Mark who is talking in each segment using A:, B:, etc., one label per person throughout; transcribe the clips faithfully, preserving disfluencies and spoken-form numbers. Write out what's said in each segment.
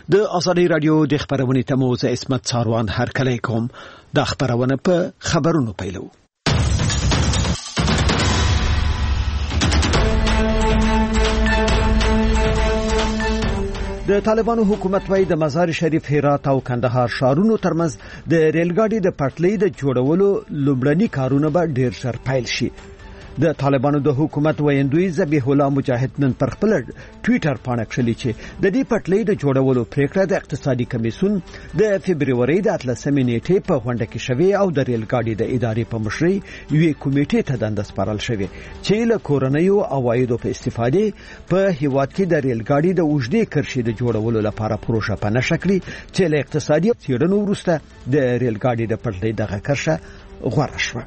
A: د ازادي رادیو د خبرونې تموز اسمت څاروان هر کله کوم د خبرونه په خبرونو پیلو. د طالبانو حکومت وايي د مزار شریف، هرات او کندهار ښارونو ترمنځ د ریلګاډي د پټلۍ د جوړولو لومړني کارونه به ډیر ژر پیل شي. د طالبانو د حکومت ویندوی ذبیح الله مجاهد نن پر خپل ټوئیټر باندې کړلی چې د دې پټلۍ د جوړولو پریکړه د اقتصادي کمیسیون د فبرवरी د اتلسمې نیټې په غونډه کې شوې او د ریلګاډي د ادارې په مشرۍ یوې کمیټې ته دنده سپارل شوې چې له کورنیو عوایدو په استفادې په هیواد کې د ریلګاډي د اوږدې کرښې د جوړولو لپاره پروژه په نشه کړي چې له اقتصادي څېړنو وروسته د ریلګاډي د پټلۍ دغه کرښه غوړه شوه.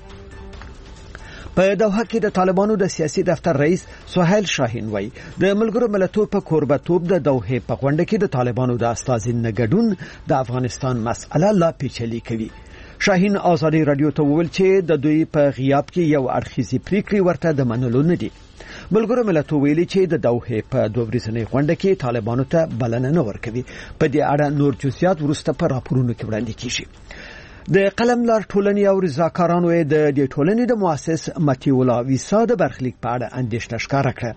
A: په دوحه کې د طالبانو د سیاسي دفتر رئیس سهیل شاهین وایي د ملګرو ملتونو په کوربتوب د دوحه په غونډه کې د طالبانو د استازین نګډون د افغانستان مسأله لا پیچلې کوي. شاهین ازادي رادیو ته وویل چې د دوی په غیاب کې یو اړخیزي پریکړې ورته د منلو نه دي. ملګرو ملتونو ویلي چې د دوحه په دوه ورځنۍ غونډه کې طالبانو ته بلنه نه ورکوي. په دې اړه نور جزئیات وروسته په راپورونو کې وړاندې کیږي. د قلم لار ټولنې او رضاکارانو د دې ټولنې د مؤسس متي الله ویسا د برخلیک په اړه اندېښنه ښکاره کړه.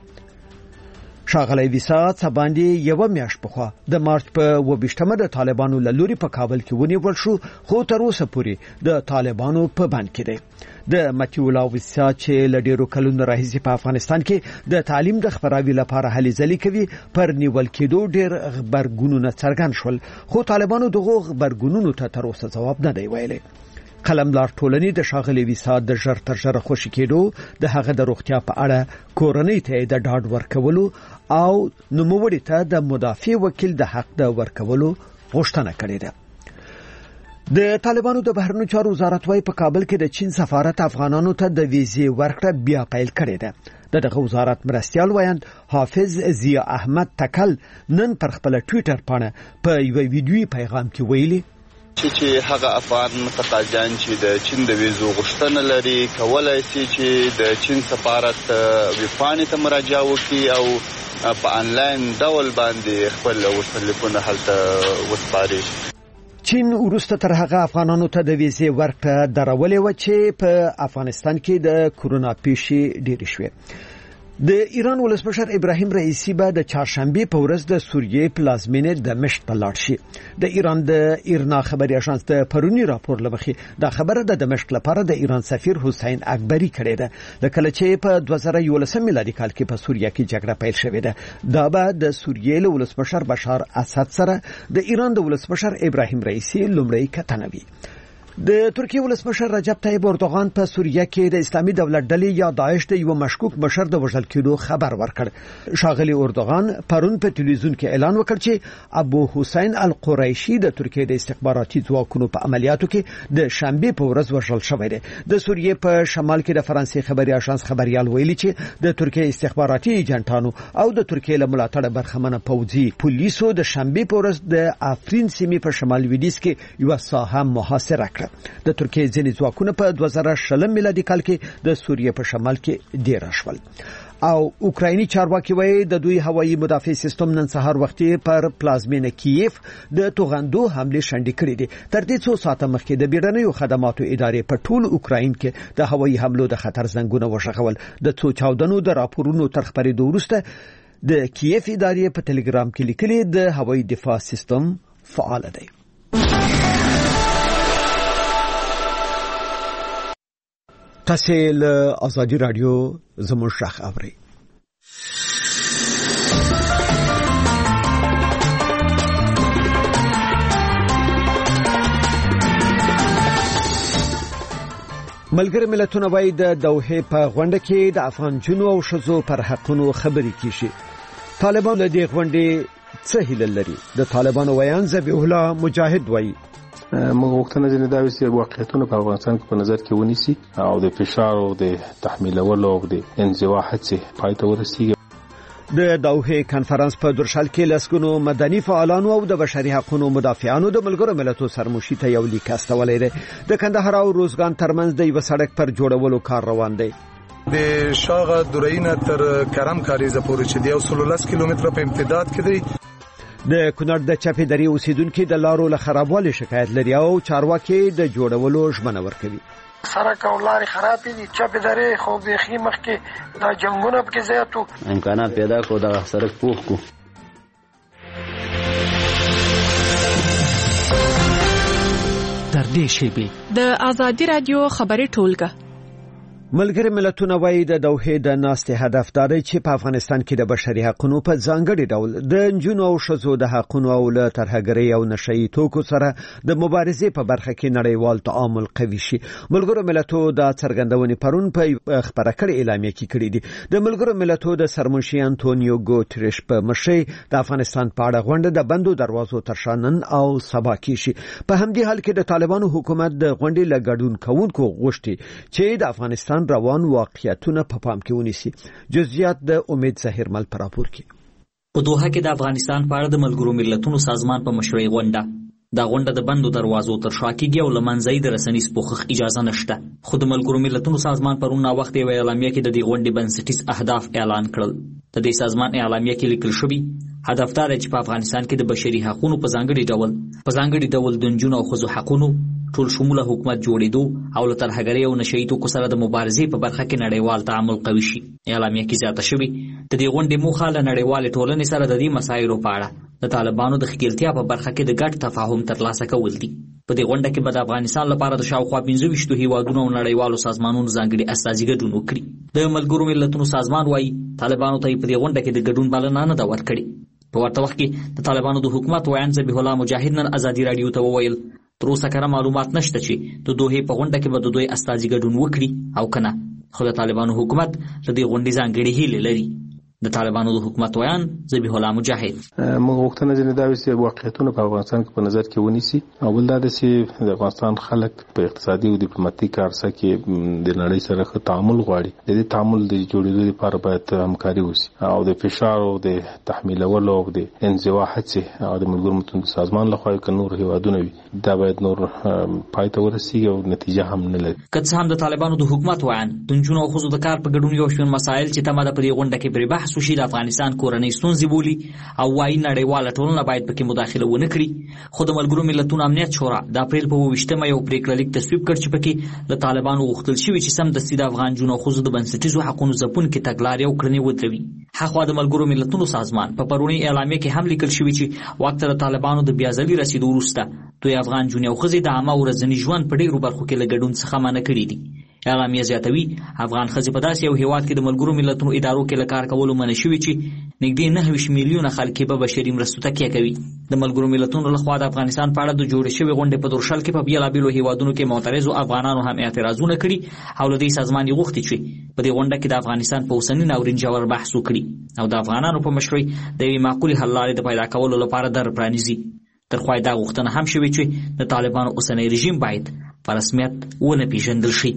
A: ښاغلی ویسا څه باندې یو میاشت پخوا د مارچ په اووه ویشتمه د طالبانو له لوري په کابل کې ونیول شو، خو تر اوسه پورې د طالبانو په بند کې دی. د متي الله ویسا چې له ډیرو کلونو راهیسې په افغانستان کې د تعلیم د خبراوي لپاره هلې ځلې کوي، پر نیول کېدو ډیر خبرګونونه څرګند شول، خو طالبانو دغه خبرګونونو ته تر اوسه ځواب نه دی ویلی. قلم لار ټولنې د ښاغلي ویسا د ژر تر ژره خوشي کېدو، د هغه د روغتیا په اړه کورنۍ ته د ډاډ ورکولو او نوموړي ته د مدافع وکیل د حق د ورکولو غوښتنه کړې ده. د طالبانو د بهرنیو چارو وزارت وايي په کابل کې د چین سفارت افغانانو ته د ویزې ورکړه بیا پیل کړې ده. دغه وزارت مرستیال وایند حافظ ضیا احمد تکل نن پر خپل ټوئیټر باندې په یو ویډیوي پیغام کې ویلي
B: چې هغه افغان متقاضیان چې د چین د ویزو غوښتنه لري کولای شي چې د چین سفارت ویبپاڼې ته مراجعه وکړي او په انلاین ډول باندې خپل ورتلفونه هلته وسپاري.
A: چین وروسته تر هغه افغانانو ته د ویزې ورکړه درولې و چې په افغانستان کې د کورونا پیښې ډېرې شوې. د ایران ولسمشر ابراهیم رئیسی به د چهارشنبه په ورځ د سوریې پلازمینې دمشق ته لاړ شي. د ایران د ایرنا خبري اژانس د پرونی راپور لمخې دا خبره د دمشق لپاره د ایران سفیر حسین اکبری کړې ده. د کله چې په دوه زره یولسم میلادي کال کې په سوریه کې جګړه پیل شوې ده، دا به د سوریې له ولسمشر بشار اسد سره د ایران د ولسمشر ابراهیم رئیسی لومړی کتنه وي. د ترکیه ولسمشر رجب طیب اردوغان په سوریه کې د اسلامي دولت ډلې یا داعش د یو مشکوک مشر د وژل کېدو خبر ورکړ. ښاغلی اردوغان پرون په تلویزیون کې اعلان وکړ چې ابو حسین القریشي د ترکیه د استخباراتي ځواکونو په عملیاتو کې د شنبه په ورځ وژل شوی دی. د سوریه په شمال کې د فرانسې خبري اژانس خبريال ویلي چې د ترکیه استخباراتي ایجنټانو او د ترکیه له ملاتړ برخمنه پوځي پولیسو د شنبه په ورځ د افرین سیمې په شمال لویدیځ کې یو ساحه محاصره کړه. د ترکیه ځینې ځواکونه په دوه زره شلم میلادي کال کې د سوریه په شمال کې ډیر شول. او اوکرایني چارواکي وایي د دوی هوایي مدافع سیستم نن سهار وختي پر پلازمینه کیف د توغندو حمله شنډې کړې دي. تر دې څو ساعته مخکې د بیړنیو خدماتو ادارې په ټول اوکراین کې د هوایي حملو د خطر زنګونه وشغول. د څو چاودنو د راپورونو تر خبرېدو وروسته د کیف ادارې په ټلګرام کې لیکلي د هوایي دفاع سیستم فعال دی. تاسو له ازادي رادیو زموږ شاخ اورئ. ملګری ملتونه وايي د دوحه په غونډه کې د افغان جنو او شذو پر حقونو خبرې کیږي. طالبان له دې غونډې څه هیله لري؟ د طالبانو ویان ذبیح الله مجاهد وایي
C: موږ وختونه چې دا وسې واقعیتونه په افغانستان کې په نظر کې ونیسي او د فشار او د تحمیلولو او د انزوا هڅې پای ته ورسیږي.
A: د دوحه کانفرنس په درشل کې لسګونو مدني فعالانو او د بشري حقوقو مدافعانو د ملګرو ملتونو سرمشي ته یو لیک استولې ده. د کندهار او روزګان ترمنځ د یو سړک پر جوړولو کار روان دی.
D: د شاغه درینه تر کرم کاریزه پورې چې د یو سل ولس کیلومتره په امتداد کې دی.
A: د کونړ د چپې درې اوسیدونکو د لارو له خرابوالي شکایت لري او چارواکي د جوړولو ژمنه ورکوي.
D: سړک او لارې خراب دي، چپې درې خو بیخي مخکې دا جنګونه پکې زیاتو،
E: امکانات پیدا کو دا سړک پوخ کو.
F: تر دې شیبې
G: د آزادي رادیو خبري ټولګه.
A: ملګری ملتونه وایي د دوحې د ناستې هدف دا دی چې په افغانستان کې د بشري حقوقو په ځانګړي ډول د نجونو او ښځو د حقوقو او له ترهګرۍ او نشئی توکو سره د مبارزې په برخه کې نړیوال تعامل قوي شي. ملګرو ملتونو د څرګندونې پرون په خبره کړې اعلامیه کې کړې دي. د ملګرو ملتونو د سرمنشي انټونیو ګوتریش په مشرۍ د افغانستان په اړه غونډه د بندو دروازو تر شا نن او سبا کېږي. په همدې حال کې د طالبانو حکومت د غونډې له ګډون کوونکو غوښتي چې د افغانستان روان واقعیتونه په پام کې ونیسي. جزئیات د امید ظاهرمل پر راپور کې.
H: په دوحه کې د افغانستان په اړه د ملګرو ملتونو سازمان په مشرۍ غونډه دا غونډه د بندو دروازو تر شا کېږي او له منځه د رسنیز پوښښ اجازه نشته. خو د ملګرو ملتونو سازمان پرون ناوخته یوه اعلامیه کې د دې غونډې بنسټیز اهداف اعلان کړل. د دې سازمان اعلامیه کې لیکل شوي هدف دا دی چې په افغانستان کې د بشري حقوقو په ځانګړي ډول په ځانګړي ډول د نجونو او ښځو حقوقو ټول شموله حکومت جوړېدو او له ترهګرۍ او نشئی توکو سره د مبارزې په برخه کې نړیوال تعامل قوي شي. اعلامیه کې زیاته شوي د دې غونډې موخه له نړیوالې ټولنې سره د دې مسایلو په اړه د طالبانو د ښکېلتیا په برخه کې د ګډ تفاهم ترلاسه کول دي. په دې غونډه کې به د افغانستان لپاره د شاوخوا پنځه ویشتو هیوادونو او نړیوالو سازمانونو ځانګړي استازي ګډون وکړي. د ملګرو ملتونو سازمان وایي طالبانو ته په دې غونډه کې د ګډون بلنه نه ده ورکړې. په ورته وخت کې د طالبانو د حکومت وایان ذبیح الله مجاهد نن ازادي رادیو ته وویل تر اوسه کره معلومات نشته چې د دوحې په غونډه کې به د دوی استازي ګډون وکړي او کنه. خو د طالبانو حکومت د دې غونډې ځانګړې هیلې لري. د طالبانو د حکومت وایان ذبیح الله مجاهد
C: موږ غوښتنه ځنې دا وي واقعیتونه په افغانستان کې په نظر کې ونیسي او بل دا چې د افغانستان خلک په اقتصادي او ډیپلوماټیک عرصه کې د نړۍ سره ښه تعامل غواړي. د دې تعامل د جوړېدو لپاره باید همکاري وشي او د فشار او د تحمیلولو او د انزوا هڅې او د ملګرو ملتونو سازمان لخوا که نور هیوادونه وي دا باید نور پای ته ورسیږي او نتیجه هم نه لري.
H: که څه هم د طالبانو د حکومت وایان د نجونو او ښځو د کار په ګډون یو شمېر مسایل چې تمه ده په دې غونډه کې پرې بحث وشي د افغانستان کورنۍ ستونزې بولي او وايي نړیواله ټولنه باید پکې مداخله ونه کړي. خو د ملګرو ملتونو امنیت شورا د اپریل په اووه ویشتمه یو پریکړه لیک تصویب کړ چې پکې له طالبانو غوښتل شوي چې سمدستي د افغان نجونو او ښځو د بنسټیزو حقونو ځپونکي تګلارې او کړنې ودروي. هاخوا د ملګرو ملتونو سازمان په پرونی اعلامیه کې هم لیکل شوي چې وخت د طالبانو د بیازلي رسیدو وروسته دوی افغان نجونې او ښځې د عامه ورځني ژوند په ډېرو برخو کې له ګډون څخه منع کړي دي. اعلامیه زیاتوي افغان ښځې په داسې یو هیواد کې د ملګرو ملتونو ادارو کې له کار کولو منع شوي چې نږدې نهه ویشت میلیونه خلک به بشري مرستو تکیه کوي. د ملګرو ملتونو لخوا د افغانستان په اړه د جوړې شوې غونډې په درشل کې په بېلابېلو هیوادونو کې معترضو افغانانو هم اعتراضونه کړي او له دې سازمان یې غوښتي چې په دې غونډه کې د افغانستان په اوسني ناورین ژور بحث وکړي او د افغانانو په مشرۍ د یوې معقولې حل لارې د پیدا کولو لپاره در پرانیزي. تر خوا یې دا غوښتنه هم شوې چې د طالبانو اوسنی رژیم باید په رسمیت ونه پیژندل شي.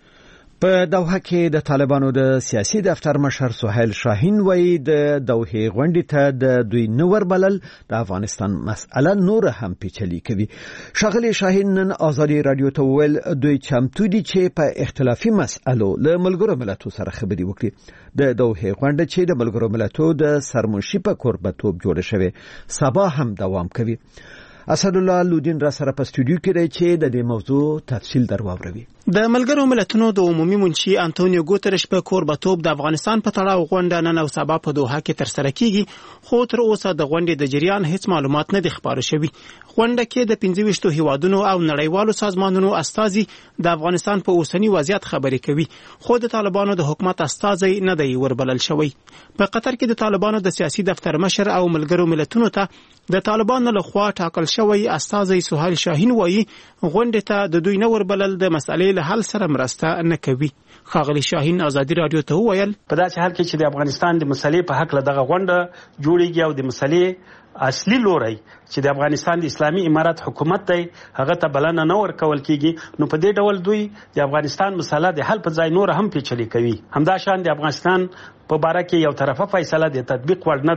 A: په دوحه کې د طالبانو د سیاسي دفتر مشر سهیل شاهین وایي د دوحې غونډې ته د دوی نور بلل د افغانستان مسأله نور هم پیچلې کوي. ښاغلی شاهین نن آزادي رادیو ته وویل دوی چمتو دي چې په اختلافي مسألو له ملګرو ملتونو سره خبرې وکړي. د دوحې غونډه چې د ملګرو ملتونو د سرمنشي په کوربتوب جوړه شوې سبا هم دوام کوي. اسد الله لودین را سره په استودیو کې دی چې د دې موضوع تفصیل درواوروي.
I: د ملګرو ملتونو د عمومي منشي انټونیو ګوتریش په کوربتوب د افغانستان په تړاو غونډه نن او سبا په دوحه کې ترسره کیږي خو تر اوسه د غونډې د جریان هیڅ معلومات نه دي خبرو شوي. غونډه کې د پنځه ویشتو هیوادونو او نړیوالو سازمانونو استازي د افغانستان په اوسنی وضعیت خبرې کوي خو د طالبانو د حکومت استازي نه دی وربلل شوی. په قطر کې د طالبانو د سیاسي دفتر مشر او ملګرو ملتونو ته د طالبانو لخوا ټاکل شوی استازي سهیل شاهین وایي غونډې ته د دوی نه وربلل د مسئلې له حل سره مرسته نه کوي. ښاغلی شاهین آزادي رادیو ته وویل
J: په داسې حال کې چې د افغانستان د مسئلې په حق له دغه غونډه جوړیږي او د مسئلې اصلي لوری چې د افغانستان د اسلامي امارات حکومت دی هغه ته بلنه نه ورکول کیږي نو په دې ډول دوی د افغانستان مسله د حل په ځای نور هم پیچلې کوي. همدا شان د افغانستان په باره کې یو طرفه فیصله د تطبیق وړ نه ده.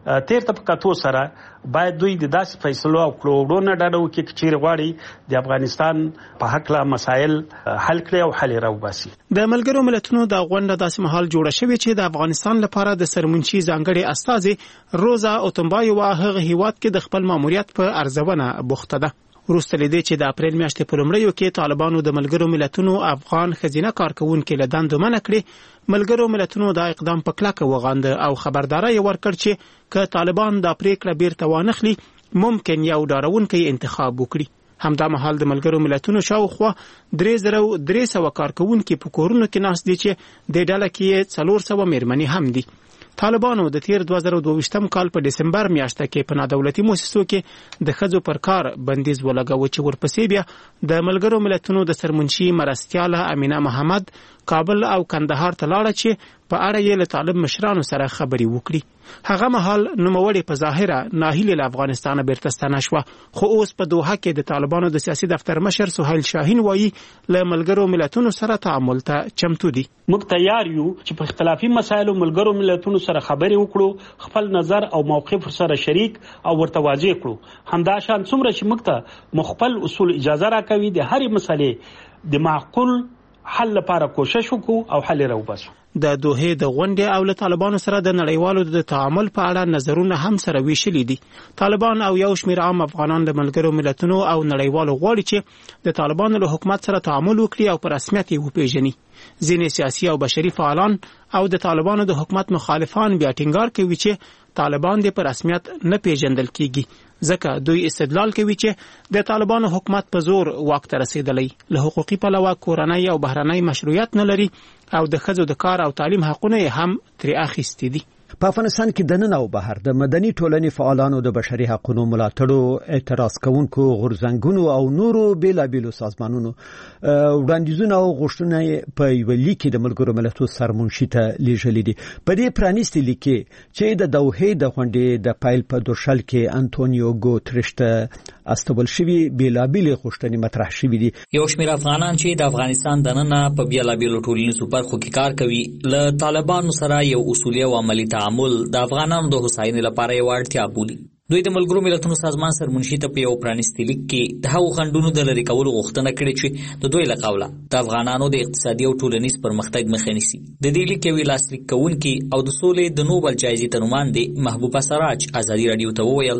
J: تیر ته کتو سره باید دوی د داسې فیصلو او کړوډو نه ډډه وکړي چې چیرې غواړي د افغانستان په حق لا مسایل حل کړي او حل راوباسي.
I: د ملګرو ملتونو د غونډه داسې مهال جوړه شوې چې د افغانستان لپاره د سرمنشي ځانګړي استازي روزا اوتمبایو هغه هیواد کې د خپل ماموریت په ارزونه بوخته ده. وروسته لیدي چې د اپریل میاشتې په لومړیو کې طالبانو د ملګرو ملتونو افغان خزینه کارکونکو له دندو منع کړې، ملګرو ملتونو دا اقدام په کلکه وغانده او خبرداري ورکړ چې که طالبان دا پریکړه بیرته وانخلي ممکن یو ډاروونکی انتخاب وکړي. همدا مهال د ملګرو ملتونو شاوخوا درې زره درې سوه کارکونکو په کورونو کې ناست دي چې د ډله کې څلور سوه میرمنې هم دي. طالبانو د تیر دوه زره دوه ویشتم کال په دسمبر میاشته کې په نادولتي مؤسسو کې د ښځو پر کار بندیز ولګاوه چې ورپسې بیا د ملګرو ملتونو د سرمنشي مرستیاله امینه محمد کابل او کندهار ته لاړه چې په اړه یې له طالب مشرانو سره خبرې وکړي. هغه مهال نوموړې په ظاهره ناهیلې له افغانستانه بیرته ستنه شوه، خو اوس په دوحه کې د طالبانو د سیاسي دفتر مشر سهیل شاهین وایي له ملګرو ملتونو سره تعامل ته چمتو دي.
J: موږ تیار یو چې په اختلافي مسایلو ملګرو ملتونو سره خبرې وکړو، خپل نظر او موقف سره شریک او ورته واضح کړو. همدا شان څومره چې موږ ته مخبل اصول اجازه راکوي د هرې مسلې د معقول حل لپاره کوشش وکړو او حل راوباسو.
I: د دوحې د غونډې او له طالبانو سره د نړیوالو د تعامل په اړه نظرونه هم سره ویشلي دي. طالبان او یو شمېر عام افغانان د ملګرو ملتونو او نړیوالو غواړي چې د طالبانو له حکومت سره تعامل وکړي او په رسمیت یې وپیژني. ځینې سیاسي او بشري فعالان او د طالبانو د حکومت مخالفان بیا ټینګار کوي چې طالبان د په رسمیت نه پیژندل کیږي، ځکه دوی استدلال کوي چې د طالبانو حکومت په زور واک ته رسیدلی، له حقوقي پلوه کورنۍ او بهرنۍ مشروعیت نه لري او د ښځو د کار او تعلیم حقونه یې هم ترې اخیستي دي.
A: په افغانستان کې د نن او بهر د مدني ټولنې فعالانو د بشري حقوقو ملاتړو، اعتراض کوونکو، غورځنګونو او نورو بیلابیلو سازمانونو وړاندیزونه او غوښتنې په یو لیک کې د ملګرو ملتونو سرمنشي ته لیږلي دي. په دې پرانیستي لیک کې چې د دوحې د غونډې د پایل په دوشل کې انټونیو ګوتریش ته استول شوی بیلابیلې غوښتنې مطرح شوې دي.
H: یو شمېر افغانان چې د افغانستان د نن په بیلابیلو ټولنیزو برخو کې کار کوي له طالبانو سره یو اصولي او عملي تعامل د افغانانو د هوساینې لپاره یو اړتیا بولي. دوی د ملګرو ملتونو سازمان سرمنشي ته په یو پرانیستي لیک کې د هغو خنډونو د لرې کولو غوښتنه کړې چې د دوی له قوله د افغانانو د اقتصادي او ټولنیز پرمختګ مخه نیسي. د دې لیک یو لاسلیک کوونکی او د سولې د نوبل جایزې ته نوماندې محبوبه سراج ازادي رادیو ته وویل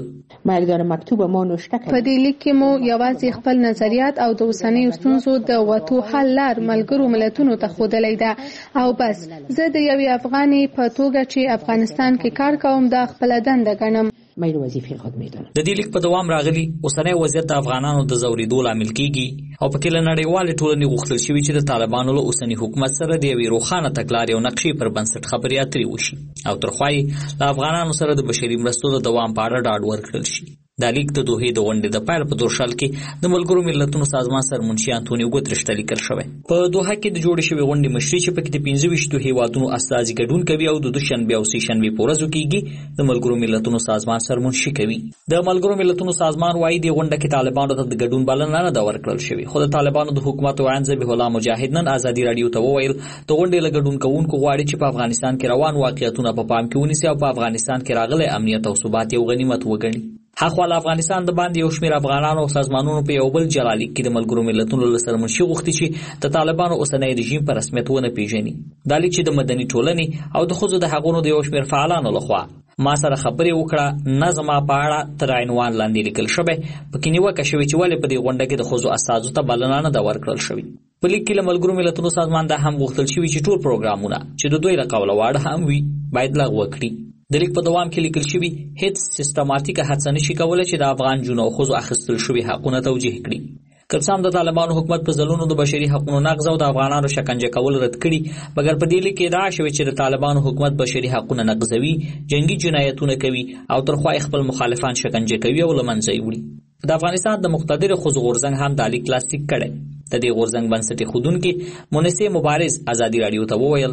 K: په دې لیک کې مو یوازې خپل نظریات او د اوسنیو ستونزو د وتو حل لار ملګرو ملتونو ته ښودلی ده او بس زه د یوې افغانې په توګه چې افغانستان کې کار کوم دا خپله دنده ګڼم.
H: د دې لیک په دوام راغلی اوسنی وضعیت د افغانانو د ځورېدو لامل کیږي او پکې له نړیوالې ټولنې غوښتل شوي چې د طالبانو له اوسني حکومت سره د یوې روښانه تګلارې او نقشې پر بنسټ خبرې اترې وشي او ترخوا یې له افغانانو سره د بشري مرستو د دوام په اړه ډاډ ورکړل شي. دا لیک د دوحې د غونډې د پیل په دوشل کې د ملګرو ملتونو سازمان سرمنشي انټونیو ګوتریش ته لیکل شوی. په دوحه کې د جوړې شوې غونډې مشري چې پکې د پنځه ویشتو هیوادونو استازي ګډون کوي او د دوشنبې او سهشنبې په ورځو کېږي د ملګرو ملتونو سازمان سرمنشي کوي. د ملګرو ملتونو سازمان وايي د غونډه کې طالبانو ته د ګډون بلنه نه ده ورکړل شوې، خو د طالبانو د حکومت وعن ذبیح الله مجاهد نن ازادي رادیو ته وویل د غونډې له ګډون کوونکو غواړي چې په افغانستان کې روان واقعیتونه په پام کې ونیسي او په افغانستان کې راغلی امنیت او ثبات یو غنیمت وګڼي. هغه له افغانستان د باندې یو شمېر افغانانو او سازمانونو په یو بل جلالیک کې د ملګرو ملتونو له سرمنشي غوښتي چې د طالبانو اوسنی رژیم په رسمیت ونه پیژني. دا لیک چې د مدني ټولنې او د ښځو د حقونو د یو شمېر فعالانو لخوا ما سره خبرې وکړه نه زما په اړه تر عنوان لاندې لیکل شوی، پکې نیوکه شوې چې ولې په دې غونډه کې د ښځو استازو ته بلنه نه ده ورکړل شوې. په لیک کې له ملګرو ملتونو سازمان دا هم غوښتل شوي چې ټول پروګرامونه چې د دوی له قوله واړه هم وي باید لغوه کړي. د لیک په دوام کې لیکل شوي هیڅ سیستماتیکه هڅه نشي کولی چې د افغان جنو او ښځو اخیستل شوي حقونه توجیه کړي. که څه هم د طالبانو حکومت په ځلونو د بشري حقونو نقض او د افغانانو شکنجه کول رد کړي، مګر په دې لیک کې ادعا شوې چې د طالبانو حکومت بشري حقونه نقضوي، جنگي جنایتونه کوي او ترخوا خپل مخالفان شکنجه کوي او له منځه یې وړي. د افغانستان د مقتدر ښځو غورځنګ هم دا لیک لاسلیک کړی. د دې غورځنګ بنسټ ایښودونکي مونسې مبارز ازادي رادیو ته وویل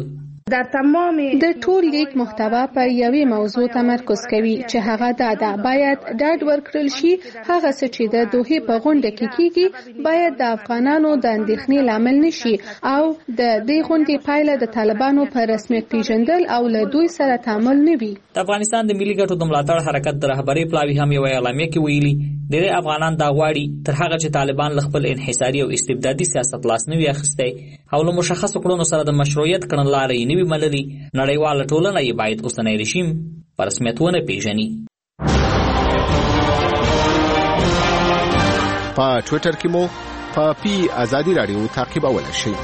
K: د ټول لیک محتوا پر یوې موضوع تمرکز کوي چې هغه دا ده باید ډاډ ورکړل شي هغه څه چې د دوحې په غونډه کې کیږي باید د افغانانو د اندېښنې لامل نشي او د دې غونډې پایله د طالبانو په رسمیت پیژندل او له دوی سره تعامل نه وي.
H: د افغانستان د ملي ګټو د ملاتړ حرکت د رهبرۍ پلاوي هم یو اعلامیه کې ویلي ډېر افغانان دا غواړي تر هغه چې طالبان له خپل انحصاري او استبدادي سیاست لاس نه وي اخیستی او له مشخصو کړنو سره د مشروعیت کړنلارې نه وي منلي نړیواله ټولنه یې باید اوسنی رژیم په رسمیت ونه پیژني.
L: په ټویټر کې مو په پی ازادي رادیو تعقیبولی شئ.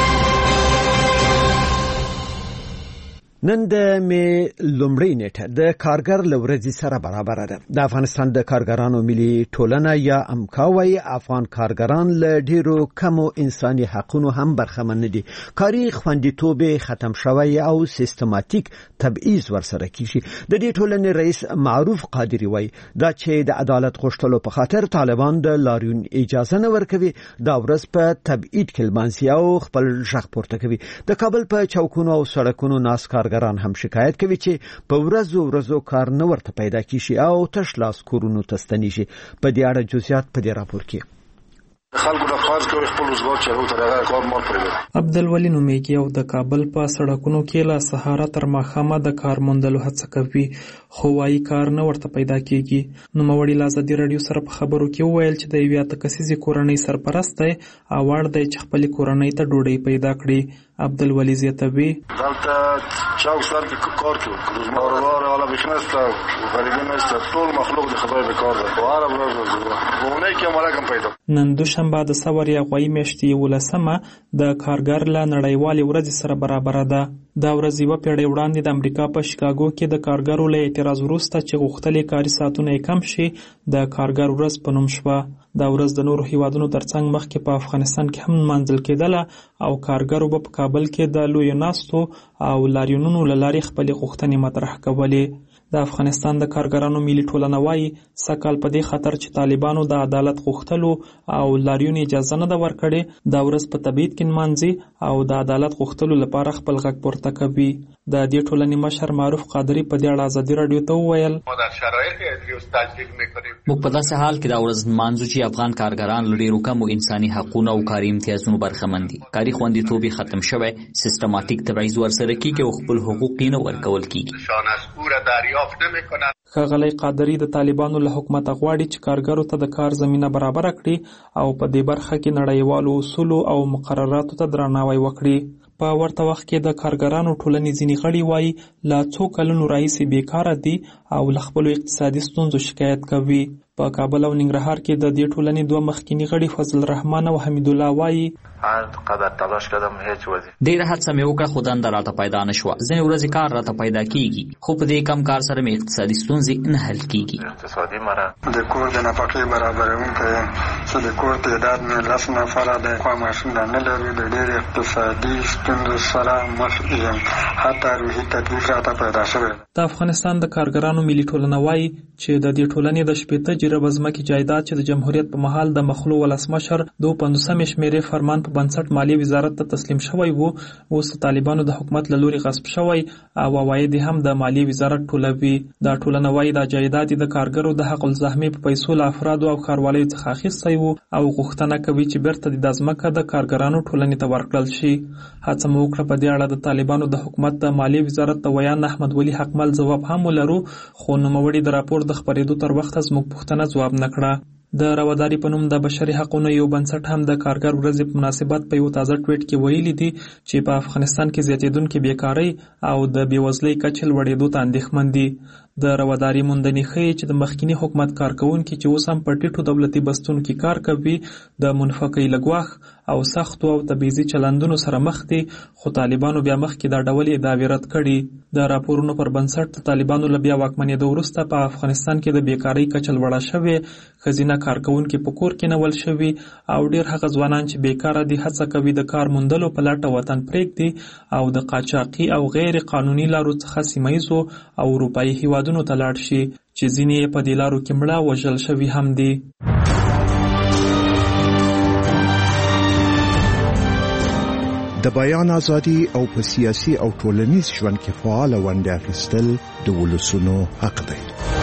A: نن د می لومړی نیټه د کارګر لورځي سره برابر ده. د افغانستان د کارګرانو ملي ټولنه یا امکاوي افغان کارګران له ډیرو کمو انساني حقوقو هم برخمن دي. کاري خوندیتوب ختم شوی او سیستماتیک تبعیض ورسره کیږي. د دې ټولنې رئیس معروف قادری وای دا چې د عدالت غوښتلو په خاطر طالبان د لاریون اجازه نه ورکوي دا ورځ په تبعید کې لمانځي او خپل ژغ پورته کوي. د کابل په چوکونو او سړکونو ناس کارګران هم شکایت کوي چې په ورځو ورځو کار نه ورته پیدا کیږي او تش لاس کورونو تستنیږي. په دې اړه جزئیات په دې راپور کې
M: خلکو د فرض کوي خپل روزګار چلو تر هغه کار مال پرې.
N: عبدالولي نومیږي او د کابل په سړکونو کې لا سهار تر ماښامه د کار موندلو هڅه کوي خو وايي کار نه ورته پیدا کیږي. نو موري لازدي رادیو سره په خبرو کې وویل چې د یوې اتکسیزي کورنۍ سرپرست دی اواړ دی چې خپل کورنۍ ته ډوډۍ پیدا کړي. عبدالولي زیاتوي
M: دلته چاو سر کې کار کوي روزمره والا بشنسته غریبی نشته ټول مخلوق د خدای به کار ده واره ورځ ونه کې مالکم پیدا.
N: نن دوشنبه د سور یا غوي میاشتې ولسمه د کارګر له نړیوالې ورځې سره برابر ده. دا ورځ یو پیړۍ وړاندې د امریکا په شیکاګو کې د کارګرو له اعتراض وروسته چې غوښتلې کاري ساعتونه کم شي د کارګر ورځ په نوم شوه. دا ورځ د نورو هیوادونو ترڅنګ مخکې په افغانستان کې هم منځل کېدله او کارګرو به په کابل کې د لوی ناستو او لاریونونو له لارې خپلې غوښتنې مطرح کولې. د افغانستان د کارګرانو ملي ټولنه وايي سکهال په دې خاطر چې طالبانو د عدالت غوښتلو او لاریون اجازه نه ده ورکړې دا ورځ په تبعید کې نمانځي او د عدالت غوښتلو لپاره خپل غږ پورته کوي. د دې ټولنې مشر معروف قادری په دې اړه ازادي رادیو ته وویل
H: موږ په داسې حال کې دا ورځ نمانځو چې افغان کارګران له ډېرو کمو انساني حقوقو او کاري امتیازونو برخمن دي. کاري خوندیتوب ختم شوی سیستماتیک تبعیض ورسره کیږي او خپل حقوق یې نه ورکول کیږي.
N: ښاغلی قادری د طالبانو له حکومت غواړي چې کارګرو ته د کار زمینه برابر کړي او په دې برخه کې نړیوالو اصولو او مقرراتو ته درناوی وکړي. په ورته وخت کې د کارګرانو ټولنې ځینې غړي وایي لا څو کلونو راهیسې بیکاره دي او له خپلو اقتصادي ستونزو شکایت کوي. په کابل او ننګرهار کې د دې ټولنې دوه مخکینی غړي فضل الرحمن او حمید الله وایي
O: قدر تلاش کردم هیڅ وځي
H: ډېر هڅه مې وکړه خو دنده راته پیدا نه شوه. ځینې ورځې کار راته پیدا کیږي خو په دې کم کار سره مې اقتصادي ستونزې نه حل کیږي.
O: اقتصادي مره
M: د کور د نفقې برابرونکی یم چې د کور تعداد مې لس نفره دی خو ماشین نه لري د ډېر اقتصادي ستونزو سره مخ یم حتی روحي تکلیف راته پیدا شوی.
N: د افغانستان د کارګرانو ملي ټولنه وایي چې د دې ټولنې د شپېته جریبه ځمکې جایداد چې د جمهوریت په مهال د مخلو ولسمشر دوه پنځوسمې شمېرې فرمان په بنسټ مالیې وزارت ته تسلیم شوی وو اوس د طالبانو د حکومت له لوري غصب شوی او عواید هم د مالیې وزارت ټولوي. دا ټولنه وایي دا جایداد د کارګرو د حق الزحمې په پیسو له افرادو او ښاروالیو څخه اخیستی وو او غوښتنه کوي چې بیرته د ځمکه د کارګرانو ټولنې ته ورکړل شي. هڅه مو وکړه په دې اړه د طالبانو د حکومت د مالیې وزارت د ویان احمد ولی حقمل ځواب هم ولرو خو نوموړي د راپور د خپرېدو تر وخته زموږ پوښتنه ځواب نه کړه. د رواداري په نوم د بشري حقوقو یو بنسټ هم د کارګر ورځې په مناسبت په یو تازه ټویټ کې ویلي دي چې په افغانستان کې زیاتېدونکې بیکارۍ او د بېوزلۍ کچه لوړېدو ته اندېښمن دي. د رواداري موندنې ښیي چې د مخکینی حکومت کارکوونکي چې اوس هم په ټیټو دولتي بستونو کې کار کوي د منفقۍ له ګواښ او سختو او تبعیضي چلندونو سره مخ دي خو طالبانو بیا مخکې دا ډول ادعاوې رد کړي. د راپورونو پر بنسټ د طالبانو له بیا واکمنېدو وروسته په افغانستان کې د بیکارۍ کچه لوړه شوې ښځینه کارکوونکي په کور کې نیول شوي او ډېر هغه ځوانان چې بیکاره دي هڅه کوي د کار موندلو په لټه وطن پرېږدي او د قاچاقي او غیر قانوني لارو څخه سیمه ییزو او اروپایي هیوادونو ته لاړ شي چې ځینې یې په دې لارو کې مړه وژل شوي هم دي.
P: د بیان ازادي او په سیاسي او ټولنیز ژوند کې فعال ونډه اخیستل د ولسونو حق دی.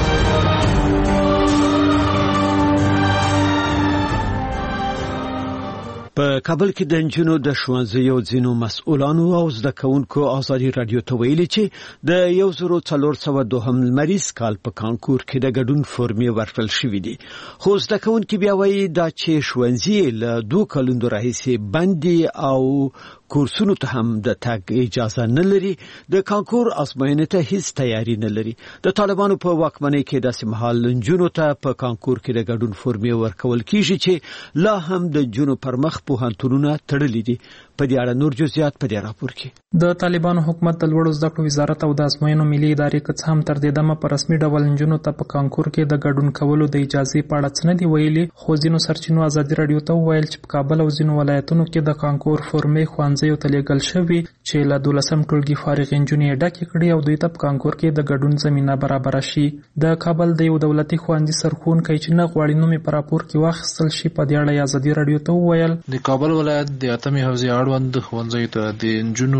A: په کابل کې د انجونو د ښوونځیو ځینو مسؤلانو او زده کوونکو ازادي رادیو ته ویلي چې د یو زرو څلور سوه دوهم لمریز کال په کانکور کې د ګډون فورمې ورکړل شوې دي، خو زده کوونکي بیا وایي دا چې ښوونځي له دوه کلونو راهیسې بند دي او کورسونو ته هم د تګ اجازه نه لري، د کانکور ازموینې ته هیڅ تیاری نه لري. د طالبانو په واکمنۍ کې داسې مهال انجونو ته په کانکور کې د ګډون فورمې ورکول کیږي چې لا هم د انجونو پر مخ پوهنتونونه تړلي دي. په دې اړه نور جزئیات په دې راپور کې.
N: د طالبانو حکومت د لوړو زده کړو وزارت او د ازموینو ملي ادارې که څه هم تر دې دمه په رسمي ډول انجونو ته په کانکور کې د ګډون کولو د اجازې په اړه څه نه دي ویلي، خو ځینو سرچینو ازادي رادیو ته وویل چې په کابل او ځینو ولایتونو کې د کانکور فورمې ښوونځیو ته لیږل شوي چې له دولسم ټولګي فارغ انجونې یې ډکې کړي او دوی ته په کانکور کې د ګډون زمینه برابره شي. د کابل د یو دولتي ښوونځي سرښوونکی چې نه غواړي نوم یې په راپور کې واخیستل شي په دې اړه ازادي رادیو ته وویل
Q: د کابل ولایت د اتمې حوزې اړوند ښوونځیو ته د انجونو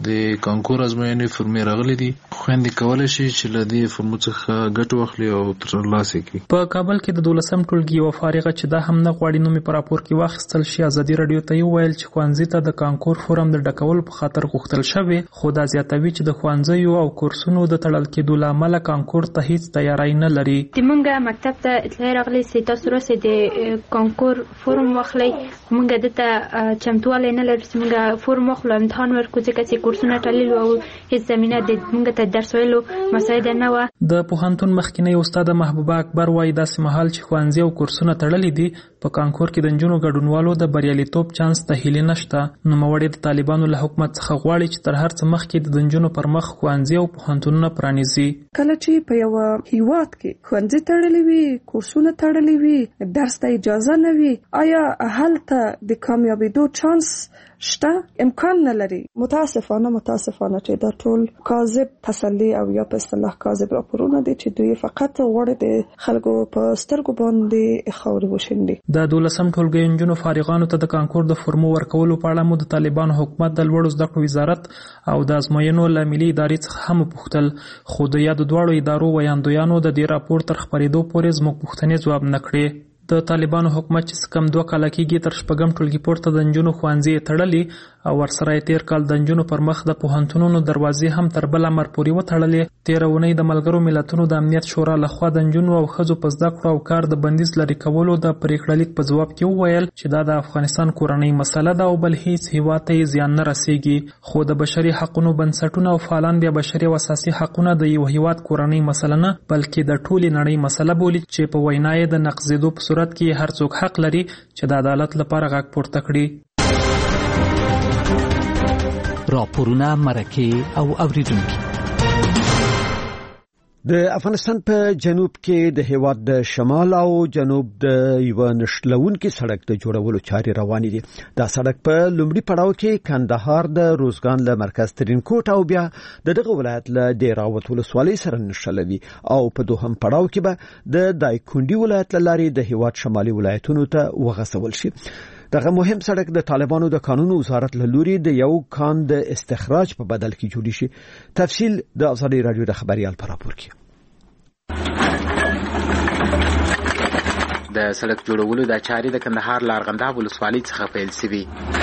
Q: د کانکور ازموینې فورمې راغلي دي، خویندې کولی شي چې له دې فورمو څخه ګټه واخلي او ترلاسه کړي.
N: په کابل کې د دولسم ټولګي یوه فارغه چې دا هم نه غواړي نوم یې په راپور کې واخیستل شي ازادي رادیو ته یې وویل چې ښوونځي ته د کانکور فورم د ډکولو په خاطر غوښتل شوی، خو دا زیاتوي چې د ښوونځیو او کورسونو د تړل کېدو له امله کانکور ته هیڅ تیاری نه لري.
R: موږ مکتب ته اطلاع راغلی چې تاسو راسئ د کانکور فورم واخلئ، موږ دته چمتوالی نه لرو چې موږ فورم واخلو امتحان ورکړو ځکه چې کورسونه تړلي وو او هیڅ زمینه د موږ ته درس ویلو مساعده نه وه.
N: د پوهنتون مخکینی استاد محبوبه اکبر وایي داسې مهال چې ښوونځي او کورسونه تړلي دي په کانکور کې د نجونو ګډونوالو د بریالیتوب چانس ته هیلې نشته. نوموړی د طالبانو له حکومت څخه غواړي چې تر هر څه مخکې د نجونو پر مخ ښوونځي او پوهنتونونه پرانیزي.
S: کله چې په یو هیواد کې ښوونځي تړلي وي، کورسونه تړلي وي، درس ته اجازه نه وي، آیا هلته د کامیابیدو چانس شته؟ امکان نه لري. متاسفانه متاسفانه چې دا ټول کاذب تسلی او یا په اصطلاح کاذب راپورونه دي چې دوی فقط غواړي د خلکو په سترګو باندې خاورې وشیندي.
N: د دولسم ټولګي نجونو فارغانو ته د کانکور د فورمو ورکولو په اړه مو د طالبانو حکومت د لوړو زده کړو وزارت او د ازموینو له ملي ادارې څخه هم وپوښتل، خو د یادو دواړو ادارو ویاندویانو د دې راپور تر خپرېدو پورې زموږ پوښتنې ځواب نه کړې. د طالبانو حکومت چې کم دوه کاله کېږي تر شپږم ټولګي پورته د نجونو ښوونځي تړلي او ورسره یې تیر کال د نجونو پر مخ د پوهنتونونو دروازې هم تر بل امر پورې وتړلې. تېره اونۍ د ملګرو ملتونو د امنیت شورا لخوا د نجونو او ښځو په زده کړو او کار د بندیز لرې کولو د پرېکړه لیک په ځواب کې وویل چې دا د افغانستان کورنۍ مسله ده او بل هیڅ هېواد ته یې زیان نه رسېږي، خو د بشري حقونو بنسټونه او فعالان بیا بشري او اساسي حقونه د یو هېواد کورنۍ مسله نه بلکې د ټولې نړۍ مسله بولي چې په وینا یې د نقضېدو په صورت کې هر څوک حق لري چې د عدالت لپاره غږ پورته کړي.
F: راپورونه، مرکې او اوریدونکي.
A: د افغانستان په جنوب کې د هیواد د شمال او جنوب د یو نښلونکي سړک د جوړولو چارې روانې دي. دا سړک په لومړي پړاو کې کندهار د روزګان له مرکز ترینکوټ او بیا د دغه ولایت له ډیراوت ولسوالۍ سره نښلوي او په دوهم پړاو کې به د دایکنډي ولایت له لارې د هیواد شمالي ولایتونو ته وغځول شي. دغه مهم سړک د طالبانو د قانون وزارت له لوري د یو کان د استخراج په بدل کې جوړ شي. تفصیل د ازادي رادیو د خبريال په راپور کې.
T: د سړک جوړولو د چارې د کندهار لارغنداب ولسوالۍ څخه پیل شوی.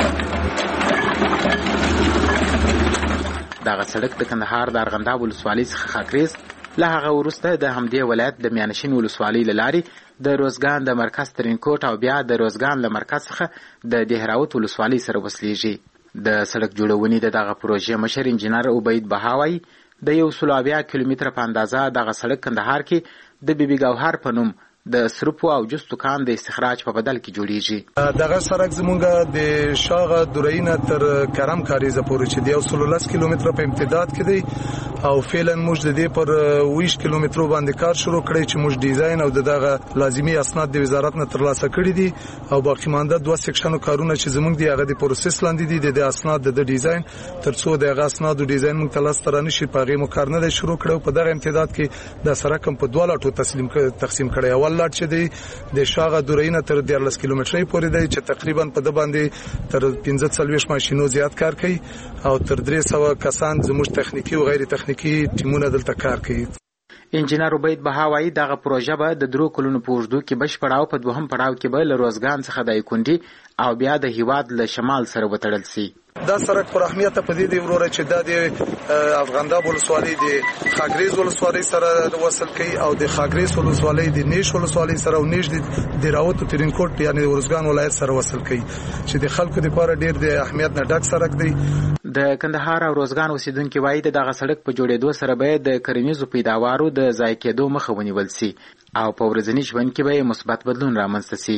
T: دغه سړک د کندهار د ارغنداب ولسوالۍ څخه خاکریز له هغه وروسته د همدې ولایت د میانشین ولسوالۍ له لارې د روزګان د مرکز ترینکوټ او بیا د روزګان له مرکز څخه د دهراوت ولسوالۍ سره وصلېږي. د سړک جوړونې د دغه پروژې مشر انجینر عبید بهاوی د یو سل اویا کیلومتره په اندازه دغه سړک کندهار کې د بیبي ګوهر په نوم د سرپو او جستو کان د استخراج په بدل کې جوړیږي.
U: دغه سړک زمونږ د شاغه درینه تر کرم کاریزه پورې چې د یو سل ولس کیلومتره په امتداد کې دی او فعلا موږ د دې پر ویش کیلومترو باندې کار شروع کړی چې موږ ډیزاین او دغه لازمی اسناد د وزارت نه ترلاسه کړی دي او باقی مانده دوه سیکشنو کارونه چې زمونږ دی هغه د پروسس لاندې دي د اسناد د ډیزاین ترڅو دغه اسناد او ډیزاین موږ تلاش تر نه شي پاغي مو کار نه شروع کړو. په دغه امتداد کې د سړک په دوه لاټو تسلیم تقسیم کړی. اول حل لار چې دی د شاغه دورینه تر دیارلس کیلومترۍ پورې دی چې تقریبا په د باندې تر پنځه څلوېښت ماشینو زیات کار کوي او تر درې سوه کسان زموږ تخنیکی او غیر تخنیکی ټیمونه دلته کار کوي.
T: انجینر عبید بها وایي دغه پروژه به د درو کلونو په اوږدو کې بشپړه او په دوهم پړاو کې به له روزګان څخه د ایکونډي او بیا د هیواد له شمال سره وتړل شي.
U: دا سړک پر اهمیت په دې دی وروره چې دا د افغانداب ولسوالۍ د خاګریز ولسوالۍ سره وصل کوي او د خاګریز ولسوالۍ د نیش ولسوالۍ سره او نیش د راوت ترینکوټ یعنی ورزګان ولایت سره وصل کوي چې د خلکو لپاره ډیر د اهمیت نه ډک سړک دی.
T: د کندهار او روزګان اوسیدونکو وایي دغه سړک په جوړېدو سره به د کرنیزو پیداوارو د ضایع کېدو مخه ونیول شي او په ورځني ژوند کې به مثبت بدلون رامنځته شي.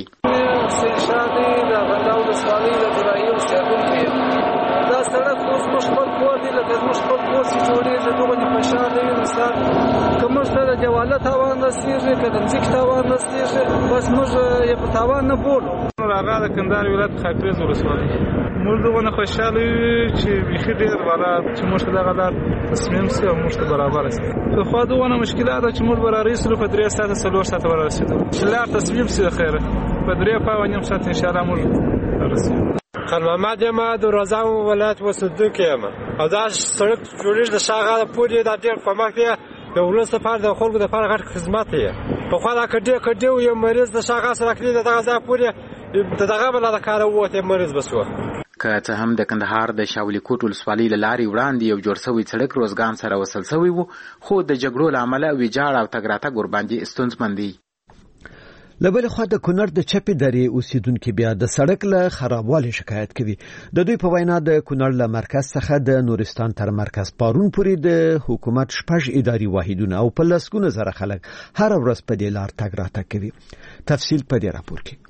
B: دا سړک اوس موږ خپل کور دی لکه زموږ خپل کور چې جوړېږي دغه د فشار دی مثال که موږ ته د جواله تاوان رسېږي که د ځمکې تاوان رسېږي بس موږ یې په تاوان نه بولو.
V: هغه د کندهار ولایت خاکریز ولسوالۍ موږ دغونه خوشحاله یو چې بیخي ډېر والا چې موږ ته دغه لار تصمیم سي او موږ ته برابره سي. پخوا دغونه مشکلات چې موږ به رارسېدلو په درې ساعته څلور ساعته به رارسېدلو چې لار تصمیم سي خیره په درې پاوه نیم ساعت انشاءالله موږ رارسېدو.
W: خان محمد یم د روزګان ولایت اوسېدونکی یم او دا سړک جوړېږي د شاغه پورې دا ډېر په مخ کې د ولس لپاره د خلکو لپاره غټ خدمت دی. پخوا دا کډې کډې یو مریض د شاغه سره کړي دغه ځای پورې دغه بل د کار ووت مریض بسو.
T: که څه هم د کندهار د شاولی کوټ ولسوالۍ له لارې وړاندې یو جوړ شوی سړک روزګان سره وصل شوی وو خو د جګړو له امله ویجاړ او تګ راتګ ورباندې ستونزمن دی.
A: لبل خو د کونړ د چپې درې اوسیدونکو بیا د سړک له خرابوالي شکایت کوي. د دوی په وینا د کونړ له مرکز څخه د نورستان تر مرکز پارون پورې د حکومت شپږ اداري واحدونه او په لسګونه زره خلک هر ورځ په دې لار تګ راتګ کوي. تفصیل په دې راپور کې.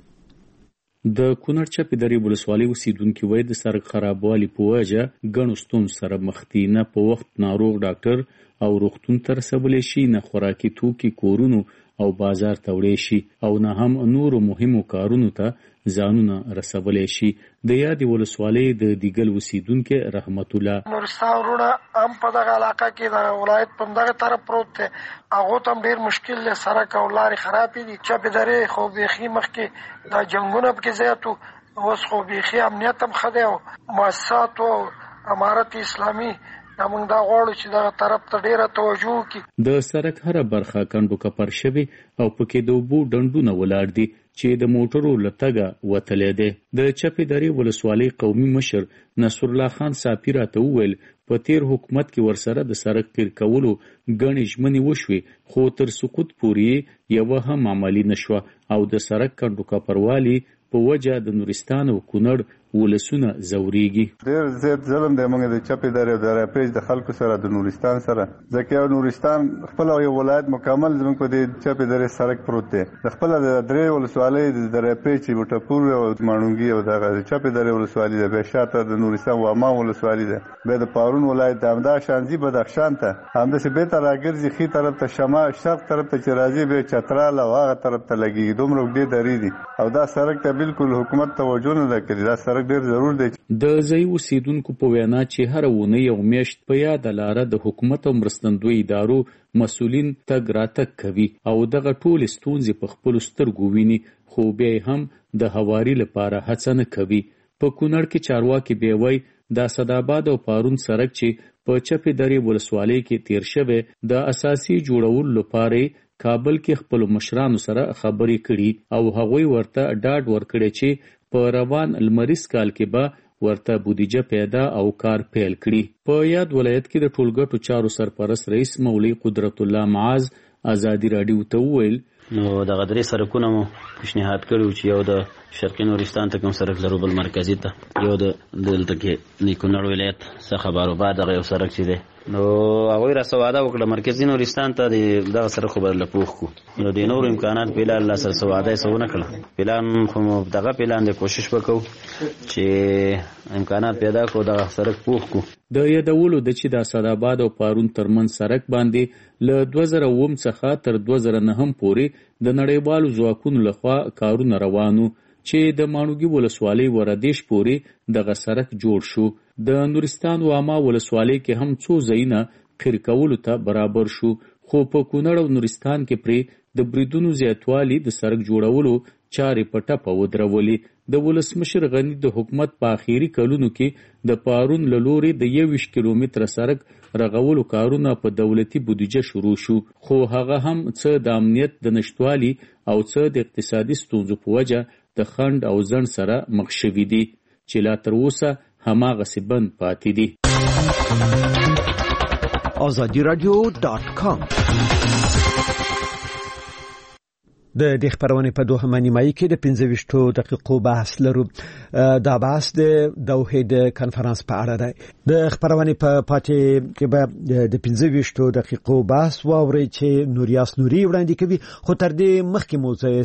X: د کونړ چپې درې ولسوالۍ اوسیدونکو وایي د سړک خرابوالي په وجه ګڼو ستونزو سره مخ دي. نه په وخت ناروغ ډاکټر او روغتون ته رسولی شي، نه خوراکي توکي کورونو او بازار ته وړی شي او نه هم نورو مهمو کارونو ته ځانونه رسولی شي. د یادې ولسوالۍ د دیګل اوسیدونکي رحمت الله
D: نورستان وروڼه هم په دغه علاقه کې د ولایت په دغه طرف پروت دی، هغو ته هم ډېر مشکل دی، سړک او لارې خرابې دي. چپې درې خو بیخي مخکې دا جنګونه پکې زیات وو، اوس خو بیخي امنیت هم ښه دی او مؤسسات او امارت اسلامي موږ دا غواړو چې دغه طرف ته ډیره توجه وکړي.
X: د سړک هره برخه کندو کپر شوې او پکې د اوبو ډنډونه ولاړ دي چې د موټرو له تګه وتلی دی. د چپې درې ولسوالۍ قومي مشر نصر الله خان صافي راته وویل په تیر حکومت کې ورسره د سړک قیر کولو ګڼې ژمنې وشوې خو تر سقوط پورې یوه هم عملي نشوه او د سړک کندو کپروالي په وجه د نورستان او کونړ ولسونه زوريږي.
Y: ډېر زیات ظلم دی موږ د چپې درې او د راپیج د خلکو سره د نورستان سره، ځکه یو نورستان خپل یو ولایت مکمل زموږ په دې چپې درې سړک پروت دی. د خپل د درې ولسوالۍ د راپیج بوټپور او ماڼوګي او د چپې درې ولسوالۍ د بشاته د نورستان واما ولسوالۍ ده، به د پارون ولایت د همدا شانزي بدخشان ته همداسې بیرته راګرځي خي طرف ته شمال شرق طرف ته چې راځي به چترال او هغه طرف ته لګي دومره اوږدې درې دي او دا سړک ته بالکل حکومت توجه نه ده کړې. دا سړک ډېر ضرور دی.
X: د ځای اوسیدونکو په وینا چې هر ونه یو میاشت په یاد لاره د حکومت او مرستندوی ادارو مسؤلین تګ راتګ کوي او دغه ټول ستونزې په خپل سترګو ویني خو بیا هم د هواري لپاره هڅه نه کوي. په کونړ کې چارواکي بیا وایي د اسداباد او پارون سړک چې په چپې درې ولسوالۍ کې تیر شوی د اساسي جوړولو لپاره کابل کې خپل مشرانو سره خبرې کړي او هغوی ورته ډاډ ورکړي چې په روان لمریز کال کې به ورته بودیجه پیدا او کار پیل کړي. په یاد ولایت کې د ټولګټو چارو سرپرست رئیس مولوی قدرت الله معاذ ازادي راډیو ته وویل
E: نو د غدري سرکونه مو پیشنهاد کړو چې یو د شرقي نورستان ته کوم سرک لرو بل مرکزی ته یو د دلته کې نیکونړ ولایت څخه باروبا دغه یو سرک چې دی نو هغوی را سواده وکړه مرکزي نورستان ته دغه سره خو به لپوخ کو نو د نورو امکانات پیلان الله سره سواده یې څه ونه کړه. پلان خو مو دغه پلان د کوشش وکړو چې امکانات پیدا کړو دغه سرک پوخ کو.
X: د یادولو د چې د اسداباد او پارون ترمنځ سړک باندې له دوه زره اووم څخه تر دوه زره نهم پورې د نړیوالو ځواکونو لخوا کارونه روانو چې د ماڼوګي ولسوالۍ وردیش پورې دغه سړک جوړ شو. د نورستان واما ولسوالۍ کې هم څو ځایونه قیر کولو ته برابر شو خو په کونړ او نورستان کې پرې د بریدونو زیاتوالی د سړک جوړولو چارې په ټپه ودرولې. د ولسمشر غني د حکومت په اخیری کلونو کې د پارون له لورې د یویشت کیلومتره سړک رغولو کارونه په دولتي بودیجه شروع شو، خو هغه هم څه د امنیت د نشتوالي او څه د اقتصادي ستونزو په وجه د خنډ او ځنډ سره مخ شوي دي چې لا تر اوسه هماغسې بند پاتې دي.
A: آزادی رادیو ډاټ کام د دې خبرونه په دوه نیمایي کې د پنځه ویشتو دقیقو بحث لرو. دا بحث د دوحې د کانفرنس په اړه دی. د خبرونه په پاتې کې به د پنځه ویشتو دقیقو بحث واوري چې نوریاس نوري وړاندې کوي، خو تر دې مخکې موضوع